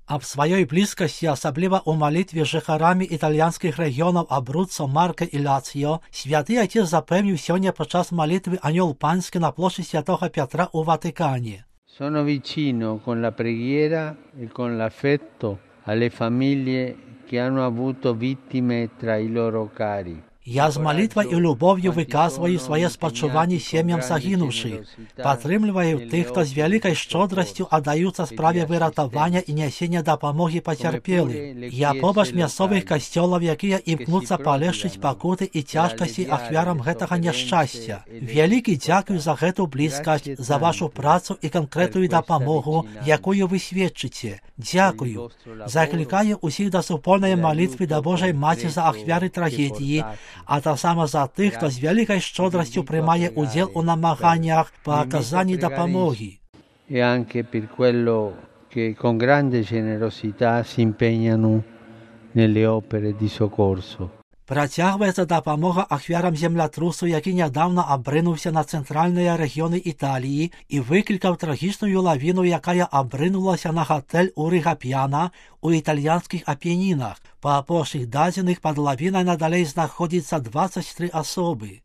А в своей близкости, особливо у молитве жихарами итальянских регионов Абруццо, Марко и Лаціо, святий отець запевнив сьогодні під час молитви Аньол Панський на площі Святого Петра у Ватикані. Sono vicino con la preghiera e con l'affetto alle famiglie che hanno avuto vittime tra i loro cari. Я з молитвою і любов'ю виказую своє спочування сім'ям загинувших, підтримую тих, хто з великою щодростю віддаються справі вирятування і несення допомоги потерпілим. Я побач місцевих костьолів, які імкнуться полегшити покути і тяжкості ахвярам гэтага нещастя. Великий дякую за гэту близькость, за вашу працю і конкретну допомогу, якою ви свідчите. Дякую. Закликаю усіх до супольної молитви до Божої Матері за ахвяри трагедії, а так само за тих, хто з великою щодростю приймає уділ у намаганнях по оказанні допомоги. E anche per quello che con grande generosità si impegnano nelle opere di soccorso. Протягується допомога ахвярам землетрусу, який недавно обринувся на центральні регіони Італії і викликав трагічну лавину, яка обринулася на готель у Ригап'яна у італійських Апенінах. По опошних даних під лавиною надалі знаходяться 23 особи.